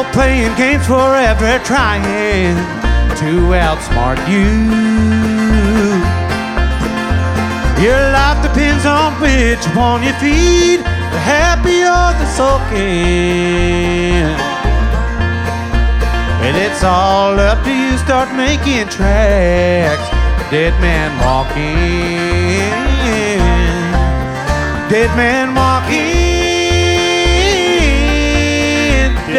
playing games forever, trying to outsmart you. Your life depends on which one you feed, the happy or the sulking. Well, it's all up to you, start making tracks. Dead man walking, dead man walking.